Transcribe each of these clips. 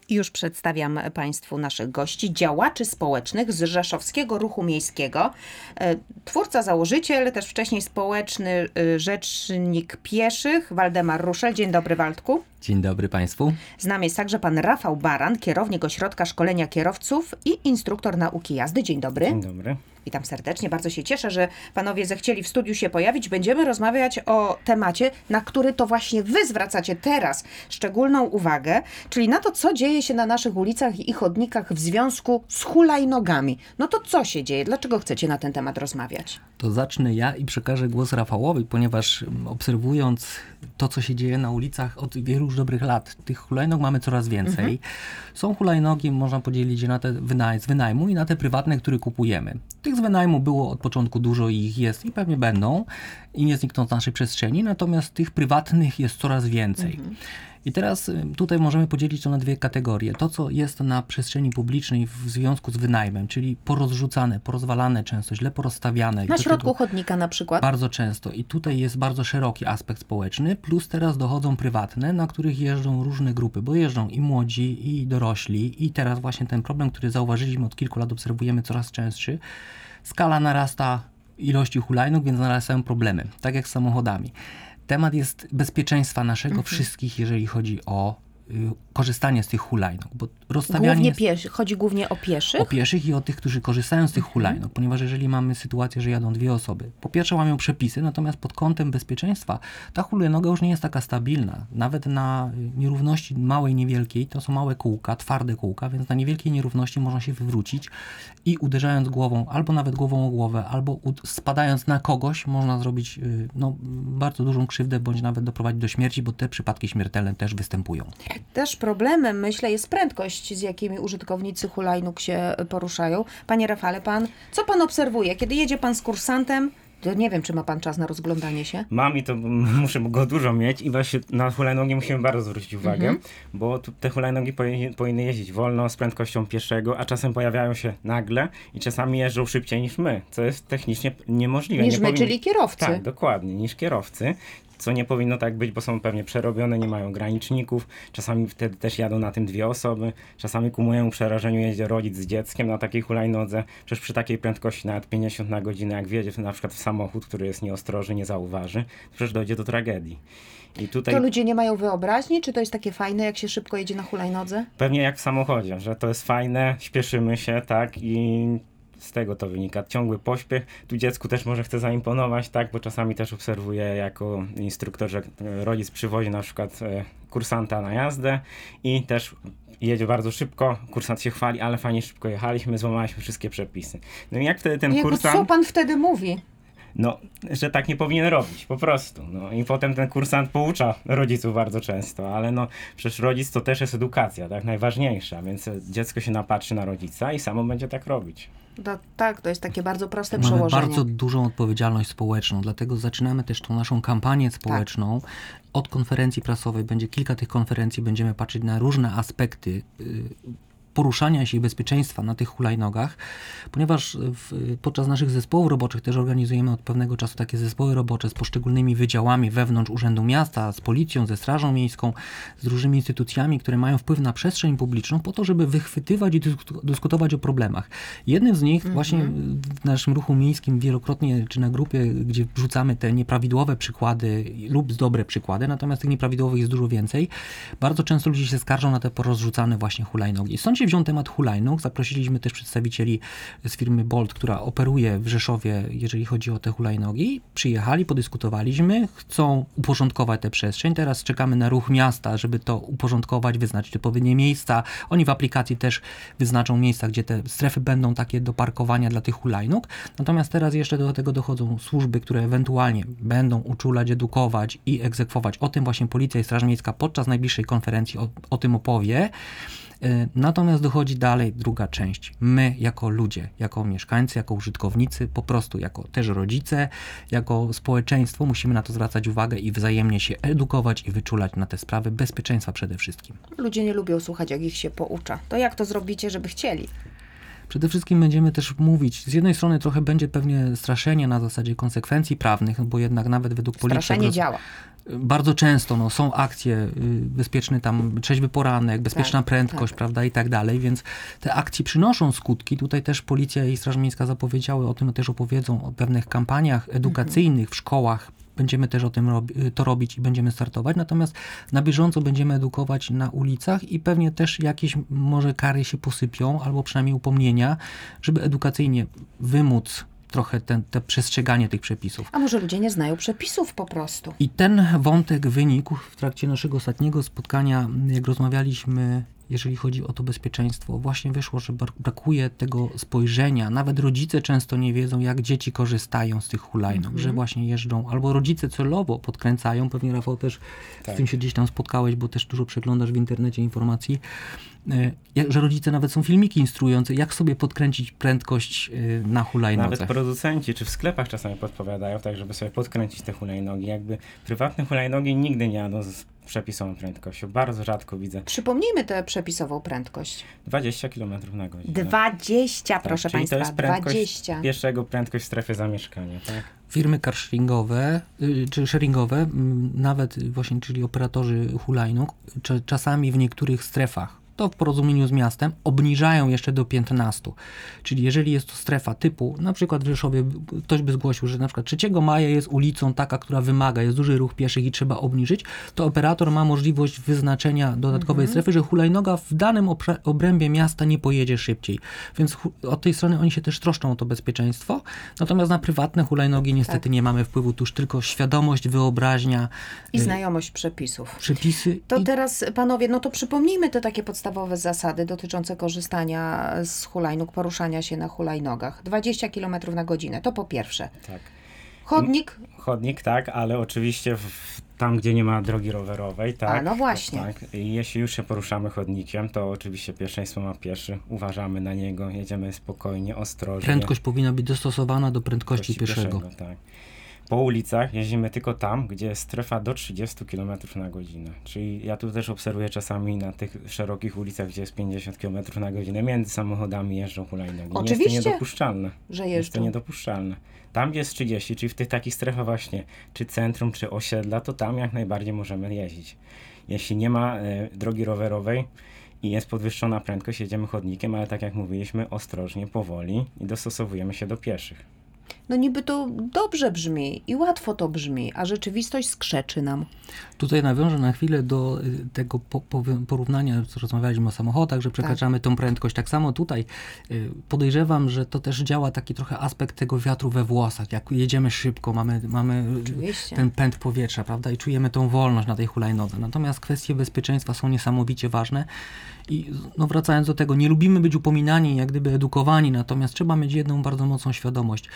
Już przedstawiam Państwu naszych gości, działaczy społecznych z Rzeszowskiego Ruchu Miejskiego. Twórca, założyciel, też wcześniej społeczny rzecznik pieszych, Waldemar Ruszel. Dzień dobry, Waldku. Dzień dobry Państwu. Z nami jest także pan Rafał Baran, kierownik Ośrodka Szkolenia Kierowców i instruktor nauki jazdy. Dzień dobry. Dzień dobry. Witam serdecznie. Bardzo się cieszę, że panowie zechcieli w studiu się pojawić. Będziemy rozmawiać o temacie, na który to właśnie wy zwracacie teraz szczególną uwagę, czyli na to, co dzieje się na naszych ulicach i chodnikach w związku z hulajnogami. No to co się dzieje? Dlaczego chcecie na ten temat rozmawiać? To zacznę ja i przekażę głos Rafałowi, ponieważ obserwując to, co się dzieje na ulicach od wielu już dobrych lat, tych hulajnog mamy coraz więcej. Są hulajnogi, można podzielić je na te z wynajmu i na te prywatne, które kupujemy. Tych z wynajmu było od początku dużo i ich jest i pewnie będą i nie znikną z naszej przestrzeni, natomiast tych prywatnych jest coraz więcej. I teraz tutaj możemy podzielić to na dwie kategorie. To, co jest na przestrzeni publicznej w związku z wynajmem, czyli porozrzucane, porozwalane często, źle porozstawiane. Na środku chodnika na przykład? Bardzo często. I tutaj jest bardzo szeroki aspekt społeczny, plus teraz dochodzą prywatne, na których jeżdżą różne grupy, bo jeżdżą i młodzi, i dorośli. I teraz właśnie ten problem, który zauważyliśmy od kilku lat, obserwujemy coraz częstszy. Skala narasta ilości hulajnóg, więc narastają problemy, tak jak z samochodami. Temat jest bezpieczeństwa naszego wszystkich, jeżeli chodzi o korzystanie z tych hulajnóg. Bo rozstawianie Chodzi głównie o pieszych? O pieszych i o tych, którzy korzystają z tych hulajnóg, ponieważ jeżeli mamy sytuację, że jadą dwie osoby, po pierwsze łamią przepisy, natomiast pod kątem bezpieczeństwa ta hulajnoga już nie jest taka stabilna. Nawet na nierówności małej, niewielkiej, to są małe kółka, twarde kółka, więc na niewielkiej nierówności można się wywrócić i uderzając głową, albo nawet głową o głowę, albo spadając na kogoś, można zrobić bardzo dużą krzywdę, bądź nawet doprowadzić do śmierci, bo te przypadki śmiertelne też występują. Też problemem, myślę, jest prędkość, z jakimi użytkownicy hulajnóg się poruszają. Panie Rafale, co pan obserwuje? Kiedy jedzie pan z kursantem, to nie wiem, czy ma pan czas na rozglądanie się? Mam i to muszę go dużo mieć i właśnie na hulajnogi musimy bardzo zwrócić uwagę, bo te hulajnogi powinny jeździć wolno, z prędkością pieszego, a czasem pojawiają się nagle i czasami jeżdżą szybciej niż my, co jest technicznie niemożliwe. Niż my, czyli kierowcy. Tak, dokładnie, niż kierowcy. Co nie powinno tak być, bo są pewnie przerobione, nie mają graniczników. Czasami wtedy też jadą na tym dwie osoby. Czasami ku mojemu przerażeniu jedzie rodzic z dzieckiem na takiej hulajnodze. Przecież przy takiej prędkości nawet 50 na godzinę, jak wjedzie na przykład w samochód, który jest nieostrożny, nie zauważy, to przecież dojdzie do tragedii. I tutaj to ludzie nie mają wyobraźni? Czy to jest takie fajne, jak się szybko jedzie na hulajnodze? Pewnie jak w samochodzie, że to jest fajne, śpieszymy się, tak, i z tego to wynika. Ciągły pośpiech. Tu dziecku też może chce zaimponować, tak, bo czasami też obserwuję jako instruktor, że rodzic przywozi na przykład kursanta na jazdę i też jedzie bardzo szybko, kursant się chwali, ale fajnie szybko jechaliśmy, złamaliśmy wszystkie przepisy. No i jak wtedy ten kursant... Co pan wtedy mówi? No, że tak nie powinien robić, po prostu. No i potem ten kursant poucza rodziców bardzo często, ale no przecież rodzic to też jest edukacja, tak, najważniejsza, więc dziecko się napatrzy na rodzica i samo będzie tak robić. Tak, to jest takie bardzo proste Mamy przełożenie. bardzo dużą odpowiedzialność społeczną, dlatego zaczynamy też tą naszą kampanię społeczną. Od konferencji prasowej, będzie kilka tych konferencji, będziemy patrzeć na różne aspekty poruszania się i bezpieczeństwa na tych hulajnogach, ponieważ podczas naszych zespołów roboczych też organizujemy od pewnego czasu takie zespoły robocze z poszczególnymi wydziałami wewnątrz Urzędu Miasta, z policją, ze Strażą Miejską, z różnymi instytucjami, które mają wpływ na przestrzeń publiczną po to, żeby wychwytywać i dyskutować o problemach. Jednym z nich właśnie w naszym ruchu miejskim wielokrotnie, czy na grupie, gdzie wrzucamy te nieprawidłowe przykłady lub dobre przykłady, natomiast tych nieprawidłowych jest dużo więcej, bardzo często ludzie się skarżą na te porozrzucane właśnie hulajnogi. Stąd się wziął temat hulajnóg. Zaprosiliśmy też przedstawicieli z firmy Bolt, która operuje w Rzeszowie, jeżeli chodzi o te hulajnogi. Przyjechali, podyskutowaliśmy, chcą uporządkować tę przestrzeń. Teraz czekamy na ruch miasta, żeby to uporządkować, wyznaczyć odpowiednie miejsca. Oni w aplikacji też wyznaczą miejsca, gdzie te strefy będą takie do parkowania dla tych hulajnóg. Natomiast teraz jeszcze do tego dochodzą służby, które ewentualnie będą uczulać, edukować i egzekwować. O tym właśnie Policja i Straż Miejska podczas najbliższej konferencji o tym opowie. Natomiast dochodzi dalej druga część. My jako ludzie, jako mieszkańcy, jako użytkownicy, po prostu jako też rodzice, jako społeczeństwo musimy na to zwracać uwagę i wzajemnie się edukować i wyczulać na te sprawy bezpieczeństwa przede wszystkim. Ludzie nie lubią słuchać, jak ich się poucza. To jak to zrobicie, żeby chcieli? Przede wszystkim będziemy też mówić, z jednej strony trochę będzie pewnie straszenie na zasadzie konsekwencji prawnych, bo jednak nawet według policji... Straszenie działa. Bardzo często są akcje, bezpieczny tam trzeźwy poranek, bezpieczna prędkość, prawda, i tak dalej, więc te akcje przynoszą skutki. Tutaj też policja i Straż Miejska zapowiedziały o tym, też opowiedzą o pewnych kampaniach edukacyjnych w szkołach. Będziemy też o tym to robić i będziemy startować. Natomiast na bieżąco będziemy edukować na ulicach i pewnie też jakieś może kary się posypią, albo przynajmniej upomnienia, żeby edukacyjnie wymóc trochę te przestrzeganie tych przepisów. A może ludzie nie znają przepisów po prostu? I ten wątek wynikł w trakcie naszego ostatniego spotkania, jak rozmawialiśmy, jeżeli chodzi o to bezpieczeństwo. Właśnie wyszło, że brakuje tego spojrzenia. Nawet rodzice często nie wiedzą, jak dzieci korzystają z tych hulajnóg, że właśnie jeżdżą, albo rodzice celowo podkręcają. Pewnie, Rafał, też z tym się gdzieś tam spotkałeś, bo też dużo przeglądasz w internecie informacji, że rodzice nawet są filmiki instruujące, jak sobie podkręcić prędkość na hulajnodze. Nawet producenci czy w sklepach czasami podpowiadają, tak żeby sobie podkręcić te hulajnogi. Jakby prywatne hulajnogi nigdy nie jadą z przepisową prędkością. Bardzo rzadko widzę. Przypomnijmy tę przepisową prędkość. 20 km na godzinę. 20, proszę czyli Państwa, to jest prędkość 20. Pieszego, prędkość w strefie zamieszkania, tak? Firmy carsharingowe czy sharingowe, nawet właśnie, czyli operatorzy hulajnóg, czasami w niektórych strefach, to w porozumieniu z miastem, obniżają jeszcze do 15. Czyli jeżeli jest to strefa typu, na przykład w Rzeszowie ktoś by zgłosił, że na przykład 3 maja jest ulicą taka, która wymaga, jest duży ruch pieszych i trzeba obniżyć, to operator ma możliwość wyznaczenia dodatkowej strefy, że hulajnoga w danym obrębie miasta nie pojedzie szybciej. Więc od tej strony oni się też troszczą o to bezpieczeństwo. Natomiast na prywatne hulajnogi niestety nie mamy wpływu, tuż tylko świadomość, wyobraźnia. I znajomość przepisów. Przepisy. To teraz, panowie, no to przypomnijmy te takie podstawowe zasady dotyczące korzystania z hulajnóg, poruszania się na hulajnogach. 20 km na godzinę, to po pierwsze. Tak. Chodnik? Chodnik, tak, ale oczywiście tam, gdzie nie ma drogi rowerowej, tak. A, no właśnie. Tak. I jeśli już się poruszamy chodnikiem, to oczywiście pierwszeństwo ma pieszy. Uważamy na niego, jedziemy spokojnie, ostrożnie. Prędkość powinna być dostosowana do prędkości pieszego. Tak. Po ulicach jeździmy tylko tam, gdzie jest strefa do 30 km na godzinę. Czyli ja tu też obserwuję czasami na tych szerokich ulicach, gdzie jest 50 km na godzinę, między samochodami jeżdżą hulajnogi. Oczywiście, jest to niedopuszczalne. że Jest jeżdżą. to niedopuszczalne. Tam, gdzie jest 30, czyli w tych takich strefach właśnie, czy centrum, czy osiedla, to tam jak najbardziej możemy jeździć. Jeśli nie ma drogi rowerowej i jest podwyższona prędkość, jedziemy chodnikiem, ale tak jak mówiliśmy, ostrożnie, powoli i dostosowujemy się do pieszych. No niby to dobrze brzmi i łatwo to brzmi, a rzeczywistość skrzeczy nam. Tutaj nawiążę na chwilę do tego porównania, co rozmawialiśmy o samochodach, że przekraczamy tą prędkość. Tak samo tutaj podejrzewam, że to też działa taki trochę aspekt tego wiatru we włosach. Jak jedziemy szybko, mamy ten pęd powietrza, prawda? I czujemy tą wolność na tej hulajnodze. Natomiast kwestie bezpieczeństwa są niesamowicie ważne. I no wracając do tego, nie lubimy być upominani, jak gdyby edukowani, natomiast trzeba mieć jedną bardzo mocną świadomość.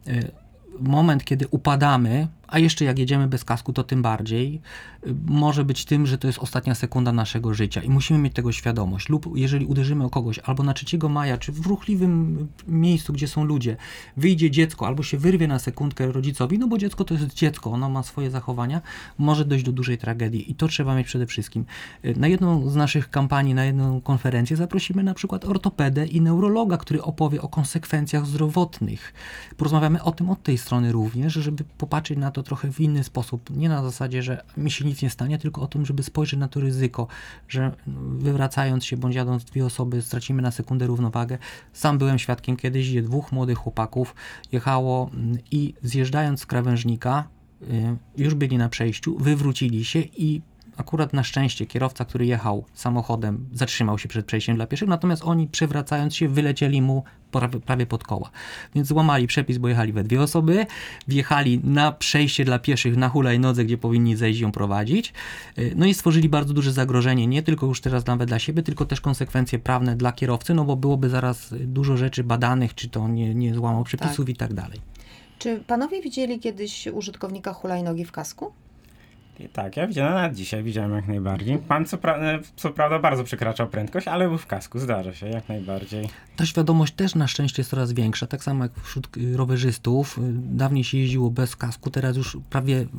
Moment, kiedy upadamy, a jeszcze jak jedziemy bez kasku, to tym bardziej, może być tym, że to jest ostatnia sekunda naszego życia i musimy mieć tego świadomość. Lub jeżeli uderzymy o kogoś, albo na 3 maja, czy w ruchliwym miejscu, gdzie są ludzie, wyjdzie dziecko, albo się wyrwie na sekundkę rodzicowi, no bo dziecko to jest dziecko, ono ma swoje zachowania, może dojść do dużej tragedii i to trzeba mieć przede wszystkim. Na jedną z naszych kampanii, na jedną konferencję zaprosimy na przykład ortopedę i neurologa, który opowie o konsekwencjach zdrowotnych. Porozmawiamy o tym od tej strony również, żeby popatrzeć na to trochę w inny sposób. Nie na zasadzie, że mi się nic nie stanie, tylko o tym, żeby spojrzeć na to ryzyko, że wywracając się bądź jadąc 2 osoby stracimy na sekundę równowagę. Sam byłem świadkiem kiedyś, gdzie 2 młodych chłopaków jechało i zjeżdżając z krawężnika, już byli na przejściu, wywrócili się i akurat na szczęście kierowca, który jechał samochodem, zatrzymał się przed przejściem dla pieszych, natomiast oni przewracając się wylecieli mu prawie pod koła. Więc złamali przepis, bo jechali we 2 osoby, wjechali na przejście dla pieszych na hulajnodze, gdzie powinni zejść ją prowadzić. No i stworzyli bardzo duże zagrożenie, nie tylko już teraz nawet dla siebie, tylko też konsekwencje prawne dla kierowcy, no bo byłoby zaraz dużo rzeczy badanych, czy to nie złamał przepisów i tak dalej. Czy panowie widzieli kiedyś użytkownika hulajnogi w kasku? Tak, ja widziałem, nawet dzisiaj widziałem jak najbardziej. Pan co prawda bardzo przekraczał prędkość, ale był w kasku, zdarza się, jak najbardziej. Ta świadomość też na szczęście jest coraz większa, tak samo jak wśród rowerzystów. Dawniej się jeździło bez kasku, teraz już prawie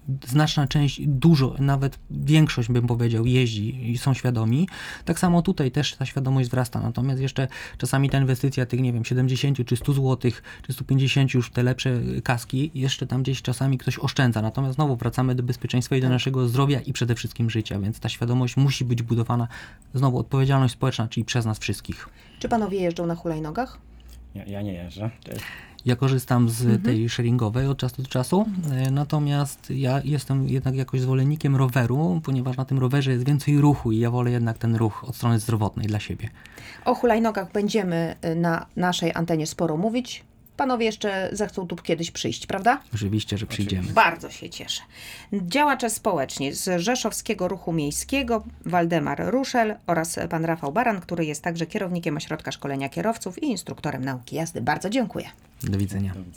znaczna część, dużo, nawet większość bym powiedział, jeździ i są świadomi. Tak samo tutaj też ta świadomość wzrasta, natomiast jeszcze czasami ta inwestycja tych, nie wiem, 70 czy 100 zł, czy 150 już w te lepsze kaski, jeszcze tam gdzieś czasami ktoś oszczędza, natomiast znowu wracamy do bezpieczeństwa i do naszego zdrowia i przede wszystkim życia, więc ta świadomość musi być budowana, znowu odpowiedzialność społeczna, czyli przez nas wszystkich. Czy panowie jeżdżą na hulajnogach? Ja nie jeżdżę. Ja korzystam z tej sharingowej od czasu do czasu, natomiast ja jestem jednak jakoś zwolennikiem roweru, ponieważ na tym rowerze jest więcej ruchu i ja wolę jednak ten ruch od strony zdrowotnej dla siebie. O hulajnogach będziemy na naszej antenie sporo mówić. Panowie jeszcze zechcą tu kiedyś przyjść, prawda? Oczywiście, że przyjdziemy. Bardzo się cieszę. Działacze społeczni z Rzeszowskiego Ruchu Miejskiego, Waldemar Ruszel oraz pan Rafał Baran, który jest także kierownikiem Ośrodka Szkolenia Kierowców i instruktorem nauki jazdy. Bardzo dziękuję. Do widzenia.